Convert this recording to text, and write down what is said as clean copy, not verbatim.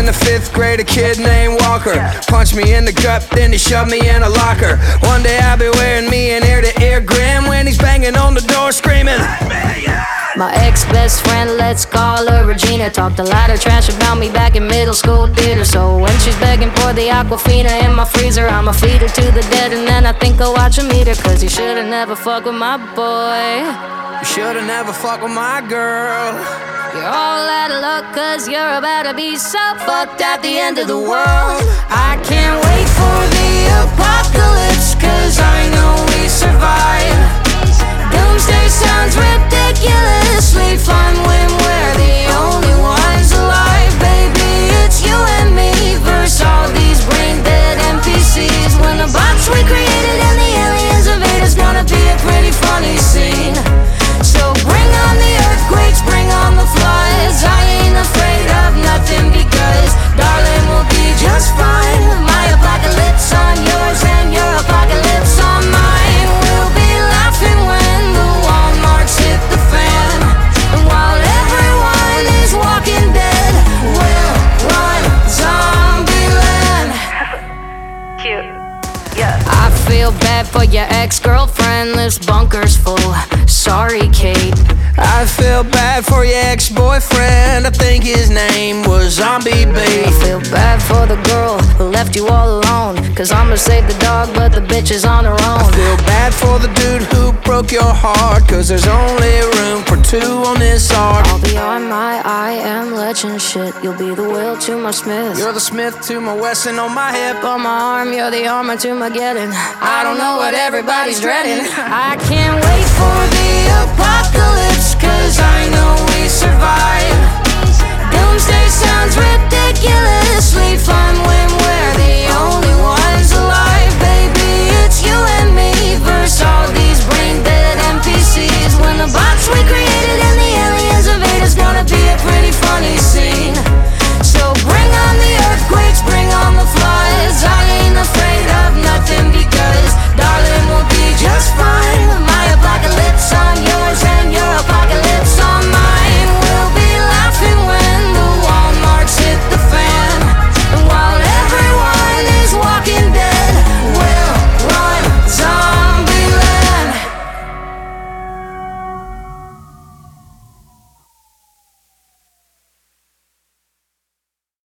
in the 5th grade, a kid named Walker punched me in the gut, then he shoved me in a locker. One day I'll be wearing me an ear-to-ear grin when he's banging on the door screaming, my ex-best friend, let's call her Regina, talked a lot of trash about me back in middle school theater. So when she's begging for the Aquafina in my freezer, I'ma feed her to the dead and then I think I'll watch a meter. Cause you should've never fucked with my boy. you should've never fucked with my girl. You're all out of luck cause you're about to be so fucked at the end of the world. I can't wait for the apocalypse cause I know we survive. Doomsday sounds ridiculously fun when we're the only ones alive. Baby, it's you and me versus all these brain-dead NPCs. When the box we created and the aliens invade is gonna be a pretty funny scene. So bring on the earthquakes, bring on the floods. I ain't afraid of nothing because, darling, we'll be just fine. My apocalypse on yours and your apocalypse on mine. We'll be laughing when the Walmarts hit the fan. And while everyone is walking dead, we'll run Zombieland. Cute. Yeah. I feel bad for your ex-girlfriend, this bunker's full. Sorry, Kate. I feel bad for your ex-boyfriend, I think his name was Zombie Bait. I feel bad for the girl who left you all alone, cause I'ma save the dog but the bitch is on her own. I feel bad for the dude who broke your heart, cause there's only room for 2 on this ark. I'll be on my I Am Legend shit. You'll be the Will to my Smith. You're the Smith to my Wesson on my hip. On my arm, you're the armor to my Geddon. I don't know what everybody's dreading. I can't wait for the apocalypse cause I know we survive. Doomsday sounds ridiculously fun when